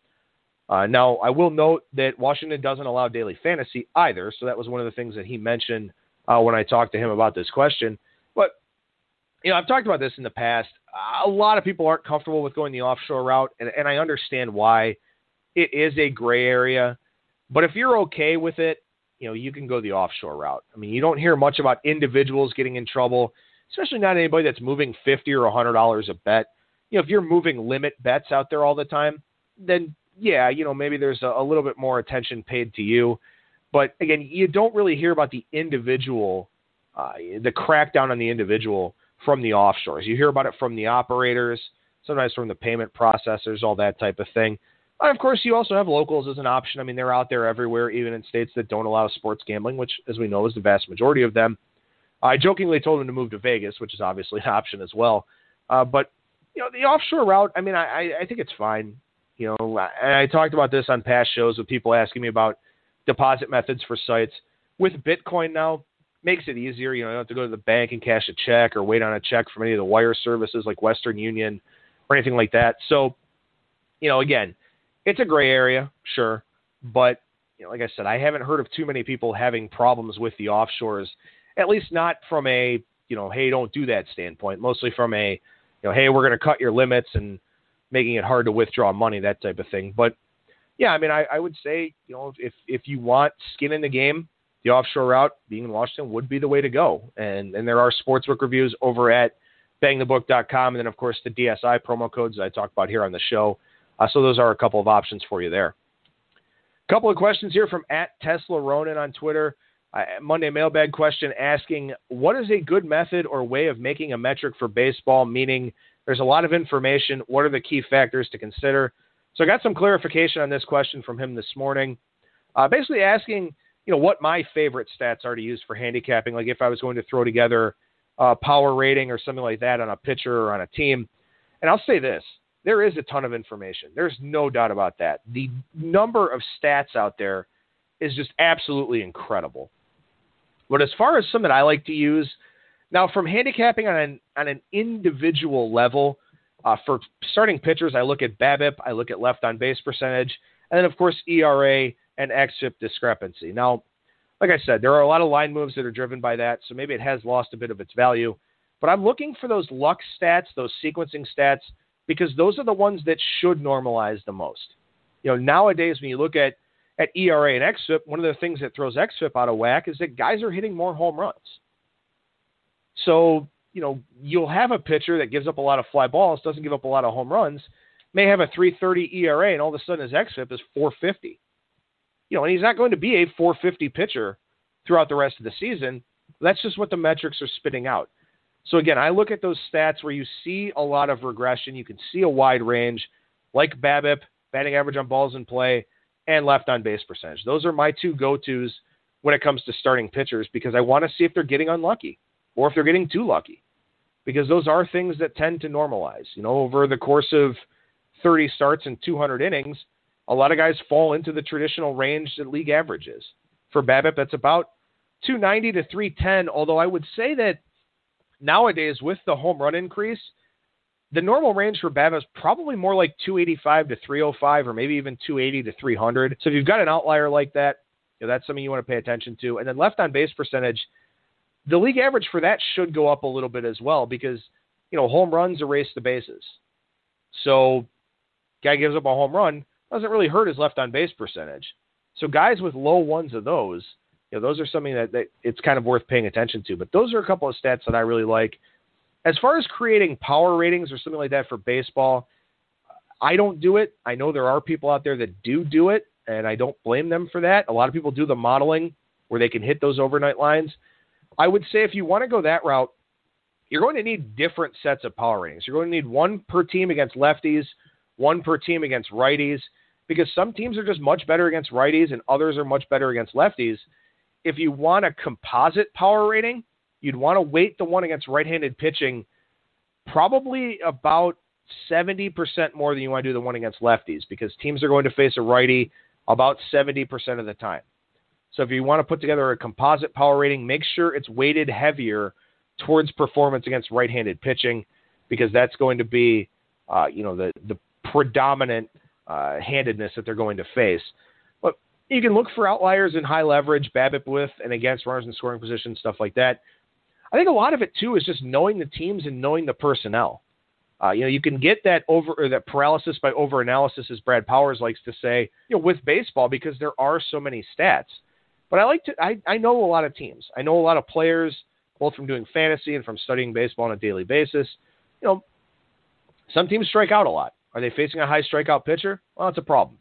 Uh, now, I will note that Washington doesn't allow daily fantasy either, so that was one of the things that he mentioned uh, when I talked to him about this question. But, you know, I've talked about this in the past. A lot of people aren't comfortable with going the offshore route, and, and I understand why. It is a gray area, but if you're okay with it, you know, you can go the offshore route. I mean, you don't hear much about individuals getting in trouble, especially not anybody that's moving fifty dollars or one hundred dollars a bet. You know, if you're moving limit bets out there all the time, then yeah, you know, maybe there's a, a little bit more attention paid to you. But again, you don't really hear about the individual, uh, the crackdown on the individual from the offshores. You hear about it from the operators, sometimes from the payment processors, all that type of thing. And of course, you also have locals as an option. I mean, they're out there everywhere, even in states that don't allow sports gambling, which, as we know, is the vast majority of them. I jokingly told him to move to Vegas, which is obviously an option as well. Uh, but, you know, the offshore route, I mean, I, I think it's fine. You know, and I talked about this on past shows with people asking me about deposit methods for sites. With Bitcoin now, makes it easier. You know, you don't have to go to the bank and cash a check or wait on a check from any of the wire services like Western Union or anything like that. So, you know, again, it's a gray area, sure. But, you know, like I said, I haven't heard of too many people having problems with the offshores, at least not from a, you know, hey, don't do that standpoint. Mostly from a, you know, hey, we're going to cut your limits and making it hard to withdraw money, that type of thing. But, yeah, I mean, I, I would say, you know, if if you want skin in the game, the offshore route, being in Washington, would be the way to go. And and there are sportsbook reviews over at bang the book dot com, and then, of course, the D S I promo codes that I talk about here on the show. Uh, so those are a couple of options for you there. A couple of questions here from at Tesla Ronan on Twitter. Uh, Monday mailbag question asking, what is a good method or way of making a metric for baseball? Meaning there's a lot of information. What are the key factors to consider? So I got some clarification on this question from him this morning. Uh, basically asking, you know, what my favorite stats are to use for handicapping. Like if I was going to throw together a power rating or something like that on a pitcher or on a team. And I'll say this. There is a ton of information. There's no doubt about that. The number of stats out there is just absolutely incredible. But as far as some that I like to use, Now, from handicapping on an, on an individual level, uh, for starting pitchers, I look at BABIP, I look at left on base percentage, and then, of course, E R A and xFIP discrepancy. Now, like I said, there are a lot of line moves that are driven by that, so maybe it has lost a bit of its value. But I'm looking for those luck stats, those sequencing stats, because those are the ones that should normalize the most. You know, nowadays when you look at, at E R A and xFIP, one of the things that throws xFIP out of whack is that guys are hitting more home runs. So, you know, you'll have a pitcher that gives up a lot of fly balls, doesn't give up a lot of home runs, may have a three thirty E R A, and all of a sudden his xFIP is four fifty. You know, and he's not going to be a four fifty pitcher throughout the rest of the season. That's just what the metrics are spitting out. So again, I look at those stats where you see a lot of regression. You can see a wide range, like BABIP, batting average on balls in play, and left on base percentage. Those are my two go-tos when it comes to starting pitchers, because I want to see if they're getting unlucky or if they're getting too lucky, because those are things that tend to normalize. You know, over the course of thirty starts and two hundred innings, a lot of guys fall into the traditional range that league average is. For BABIP, that's about two ninety to three ten, although I would say that nowadays with the home run increase, the normal range for BABIP is probably more like two eighty-five to three oh five, or maybe even two eighty to three hundred. So if you've got an outlier like that, you know, that's something you want to pay attention to. And then left on base percentage, the league average for that should go up a little bit as well, because, you know, home runs erase the bases. So guy gives up a home run, doesn't really hurt his left on base percentage. So guys with low ones of those, you know, those are something that, that it's kind of worth paying attention to. But those are a couple of stats that I really like. As far as creating power ratings or something like that for baseball, I don't do it. I know there are people out there that do do it, and I don't blame them for that. A lot of people do the modeling where they can hit those overnight lines. I would say if you want to go that route, you're going to need different sets of power ratings. You're going to need one per team against lefties, one per team against righties, because some teams are just much better against righties and others are much better against lefties. If you want a composite power rating, you'd want to weight the one against right-handed pitching probably about seventy percent more than you want to do the one against lefties, because teams are going to face a righty about seventy percent of the time. So if you want to put together a composite power rating, make sure it's weighted heavier towards performance against right-handed pitching, because that's going to be, uh, you know, the, the predominant uh, handedness that they're going to face. But you can look for outliers in high leverage, BABIP with and against runners in scoring position, stuff like that. I think a lot of it too is just knowing the teams and knowing the personnel. Uh, you know, you can get that over or that paralysis by overanalysis, as Brad Powers likes to say, you know, with baseball, because there are so many stats. But I like to, I, I know a lot of teams. I know a lot of players, both from doing fantasy and from studying baseball on a daily basis. You know, some teams strike out a lot. Are they facing a high strikeout pitcher? Well, that's a problem.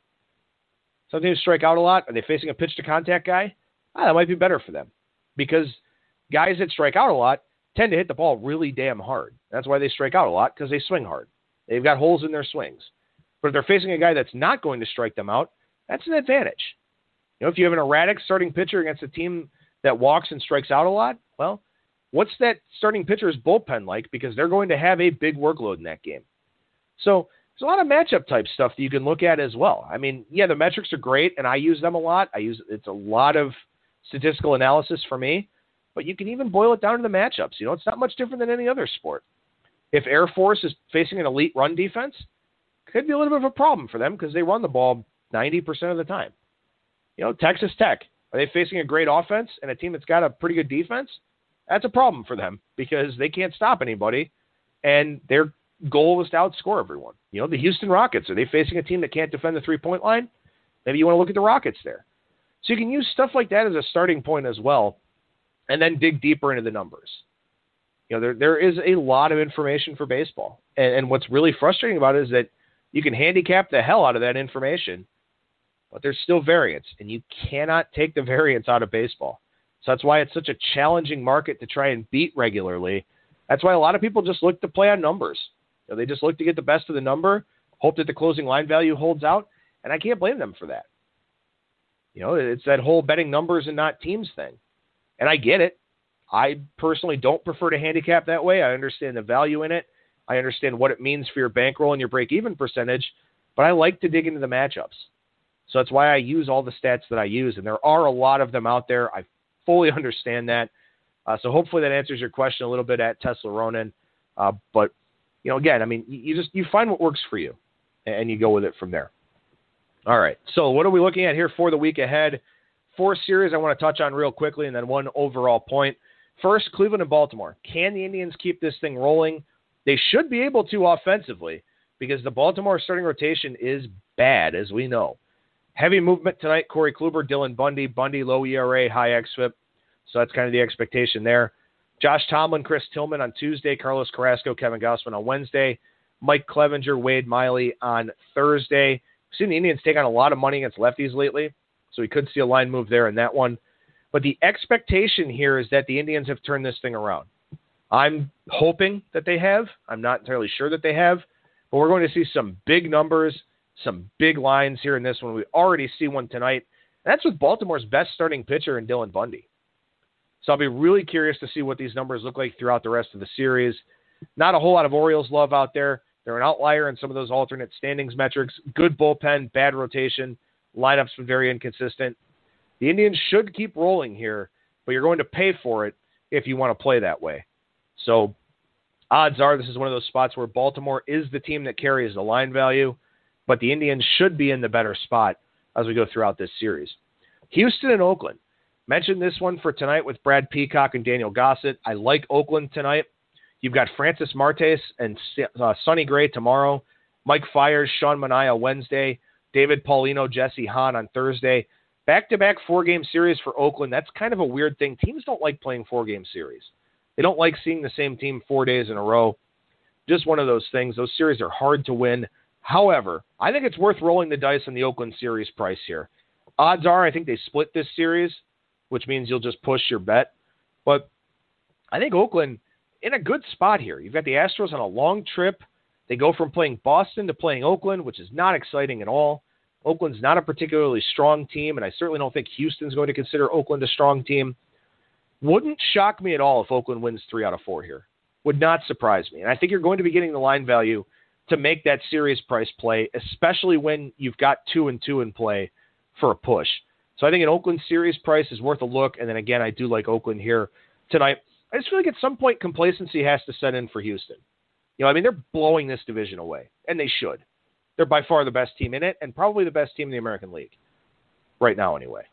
Some teams strike out a lot. Are they facing a pitch to contact guy? Ah, that might be better for them, because guys that strike out a lot tend to hit the ball really damn hard. That's why they strike out a lot, because they swing hard. They've got holes in their swings. But if they're facing a guy that's not going to strike them out, that's an advantage. You know, if you have an erratic starting pitcher against a team that walks and strikes out a lot, well, what's that starting pitcher's bullpen like? Because they're going to have a big workload in that game. So there's a lot of matchup type stuff that you can look at as well. I mean, yeah, the metrics are great, and I use them a lot. I use it's a lot of statistical analysis for me, but you can even boil it down to the matchups. You know, it's not much different than any other sport. If Air Force is facing an elite run defense, it could be a little bit of a problem for them, because they run the ball ninety percent of the time. You know, Texas Tech, are they facing a great offense and a team that's got a pretty good defense? That's a problem for them, because they can't stop anybody, and their goal is to outscore everyone. You know, the Houston Rockets, are they facing a team that can't defend the three-point line? Maybe you want to look at the Rockets there. So you can use stuff like that as a starting point as well, and then dig deeper into the numbers. You know, there there is a lot of information for baseball, and, and what's really frustrating about it is that you can handicap the hell out of that information, but there's still variance, and you cannot take the variance out of baseball. So that's why it's such a challenging market to try and beat regularly. That's why a lot of people just look to play on numbers. You know, they just look to get the best of the number, hope that the closing line value holds out, and I can't blame them for that. You know, it's that whole betting numbers and not teams thing. And I get it. I personally don't prefer to handicap that way. I understand the value in it. I understand what it means for your bankroll and your break-even percentage, but I like to dig into the matchups. So that's why I use all the stats that I use, and there are a lot of them out there. I fully understand that. Uh, so hopefully that answers your question a little bit at Tesla Ronin. Uh, but, you know, again, I mean, you just you find what works for you, and you go with it from there. All right, so what are we looking at here for the week ahead? Four series I want to touch on real quickly, and then one overall point. First, Cleveland and Baltimore. Can the Indians keep this thing rolling? They should be able to offensively, because the Baltimore starting rotation is bad, as we know. Heavy movement tonight, Corey Kluber, Dylan Bundy. Bundy, low E R A, high X F I P. So that's kind of the expectation there. Josh Tomlin, Chris Tillman on Tuesday. Carlos Carrasco, Kevin Gausman on Wednesday. Mike Clevenger, Wade Miley on Thursday. We've seen the Indians take on a lot of money against lefties lately, so we could see a line move there in that one. But the expectation here is that the Indians have turned this thing around. I'm hoping that they have. I'm not entirely sure that they have. But we're going to see some big numbers, some big lines here in this one. We already see one tonight. That's with Baltimore's best starting pitcher in Dylan Bundy. So I'll be really curious to see what these numbers look like throughout the rest of the series. Not a whole lot of Orioles love out there. They're an outlier in some of those alternate standings metrics. Good bullpen, bad rotation. Lineup's been very inconsistent. The Indians should keep rolling here, but you're going to pay for it if you want to play that way. So odds are this is one of those spots where Baltimore is the team that carries the line value, but the Indians should be in the better spot as we go throughout this series. Houston and Oakland. Mentioned this one for tonight with Brad Peacock and Daniel Gossett. I like Oakland tonight. You've got Francis Martes and uh, Sonny Gray tomorrow. Mike Fiers, Sean Manaea Wednesday. David Paulino, Jesse Hahn on Thursday. Back-to-back four-game series for Oakland. That's kind of a weird thing. Teams don't like playing four-game series. They don't like seeing the same team four days in a row. Just one of those things. Those series are hard to win. However, I think it's worth rolling the dice on the Oakland series price here. Odds are I think they split this series, which means you'll just push your bet. But I think Oakland in a good spot here. You've got the Astros on a long trip. They go from playing Boston to playing Oakland, which is not exciting at all. Oakland's not a particularly strong team, and I certainly don't think Houston's going to consider Oakland a strong team. Wouldn't shock me at all if Oakland wins three out of four here. Would not surprise me. And I think you're going to be getting the line value to make that series price play, especially when you've got two and two in play for a push. So I think an Oakland series price is worth a look. And then again, I do like Oakland here tonight. I just feel like at some point complacency has to set in for Houston. You know, I mean, they're blowing this division away, and they should. They're by far the best team in it, and probably the best team in the American League. Right now, anyway.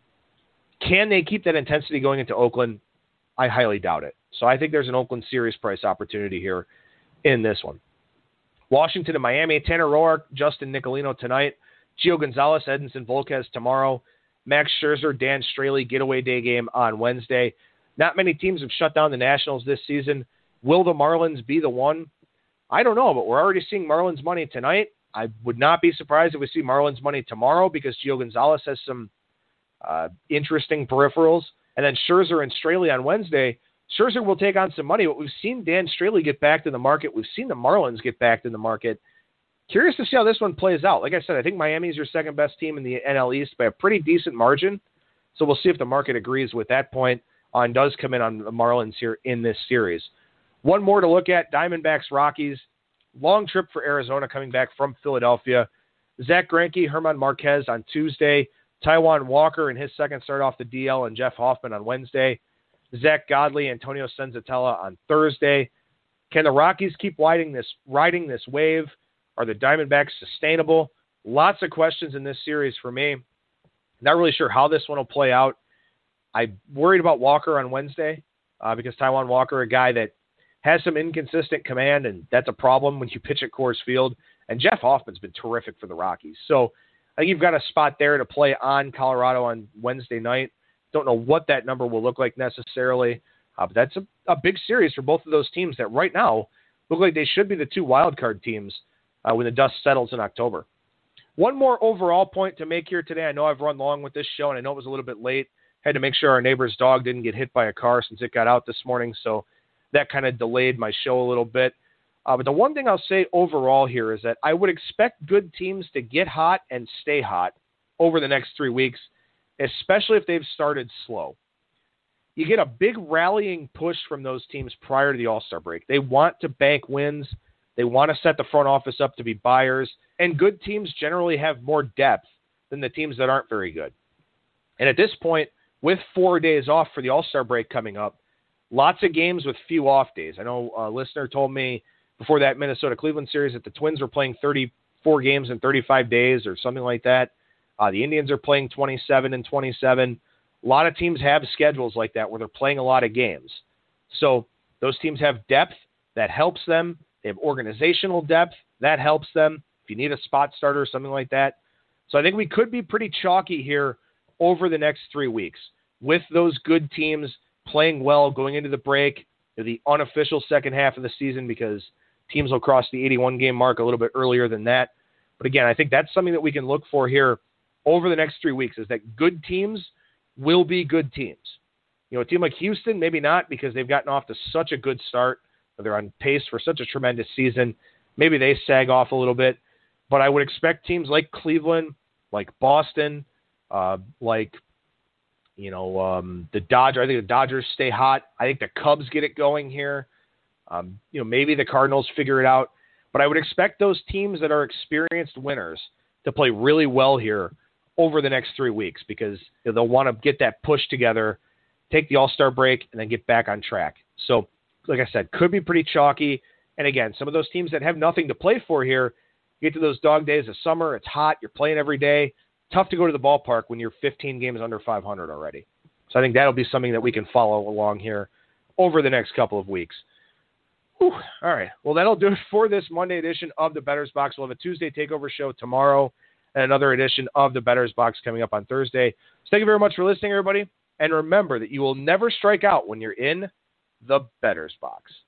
Can they keep that intensity going into Oakland? I highly doubt it. So I think there's an Oakland series price opportunity here in this one. Washington and Miami, Tanner Roark, Justin Nicolino tonight. Gio Gonzalez, Edinson Volquez tomorrow. Max Scherzer, Dan Straley, getaway day game on Wednesday. Not many teams have shut down the Nationals this season. Will the Marlins be the one? I don't know, but we're already seeing Marlins money tonight. I would not be surprised if we see Marlins money tomorrow because Gio Gonzalez has some uh, interesting peripherals. And then Scherzer and Straley on Wednesday. Scherzer will take on some money, but we've seen Dan Straley get back to the market. We've seen the Marlins get back to the market. Curious to see how this one plays out. Like I said, I think Miami's your second best team in the N L East by a pretty decent margin. So we'll see if the market agrees with that point uh, and does come in on the Marlins here in this series. One more to look at, Diamondbacks, Rockies. Long trip for Arizona coming back from Philadelphia. Zach Greinke, Herman Marquez on Tuesday. Taijuan Walker in his second start off the D L and Jeff Hoffman on Wednesday. Zach Godley, Antonio Senzatella on Thursday. Can the Rockies keep riding this, riding this wave? Are the Diamondbacks sustainable? Lots of questions in this series for me. Not really sure how this one will play out. I'm worried about Walker on Wednesday uh, because Taijuan Walker, a guy that has some inconsistent command, and that's a problem when you pitch at Coors Field. And Jeff Hoffman's been terrific for the Rockies. So I think you've got a spot there to play on Colorado on Wednesday night. Don't know what that number will look like necessarily, uh, but that's a, a big series for both of those teams that right now look like they should be the two wildcard teams uh, when the dust settles in October. One more overall point to make here today. I know I've run long with this show, and I know it was a little bit late. Had to make sure our neighbor's dog didn't get hit by a car since it got out this morning, so that kind of delayed my show a little bit. Uh, but the one thing I'll say overall here is that I would expect good teams to get hot and stay hot over the next three weeks, especially if they've started slow. You get a big rallying push from those teams prior to the All-Star break. They want to bank wins. They want to set the front office up to be buyers. And good teams generally have more depth than the teams that aren't very good. And at this point, with four days off for the All-Star break coming up, lots of games with few off days. I know a listener told me before that Minnesota-Cleveland series that the Twins were playing thirty-four games in thirty-five days or something like that. Uh, the Indians are playing twenty-seven and twenty-seven. A lot of teams have schedules like that where they're playing a lot of games. So those teams have depth. That helps them. They have organizational depth. That helps them. If you need a spot starter or something like that. So I think we could be pretty chalky here over the next three weeks with those good teams playing well going into the break, the unofficial second half of the season, because teams will cross the eighty-one game mark a little bit earlier than that. But again, I think that's something that we can look for here over the next three weeks is that good teams will be good teams. You know, a team like Houston, maybe not because they've gotten off to such a good start. They're on pace for such a tremendous season. Maybe they sag off a little bit. But I would expect teams like Cleveland, like Boston, uh, like, you know, um, the Dodgers. I think the Dodgers stay hot. I think the Cubs get it going here. Um, you know, maybe the Cardinals figure it out. But I would expect those teams that are experienced winners to play really well here over the next three weeks because you know, they'll want to get that push together, take the All-Star break, and then get back on track. So, like I said, could be pretty chalky. And again, some of those teams that have nothing to play for here, you get to those dog days of summer, it's hot, you're playing every day. Tough to go to the ballpark when you're fifteen games under five hundred already. So I think that'll be something that we can follow along here over the next couple of weeks. Whew. All right. Well, that'll do it for this Monday edition of the Bettor's Box. We'll have a Tuesday takeover show tomorrow and another edition of the Bettor's Box coming up on Thursday. So thank you very much for listening, everybody. And remember that you will never strike out when you're in the Bettor's Box.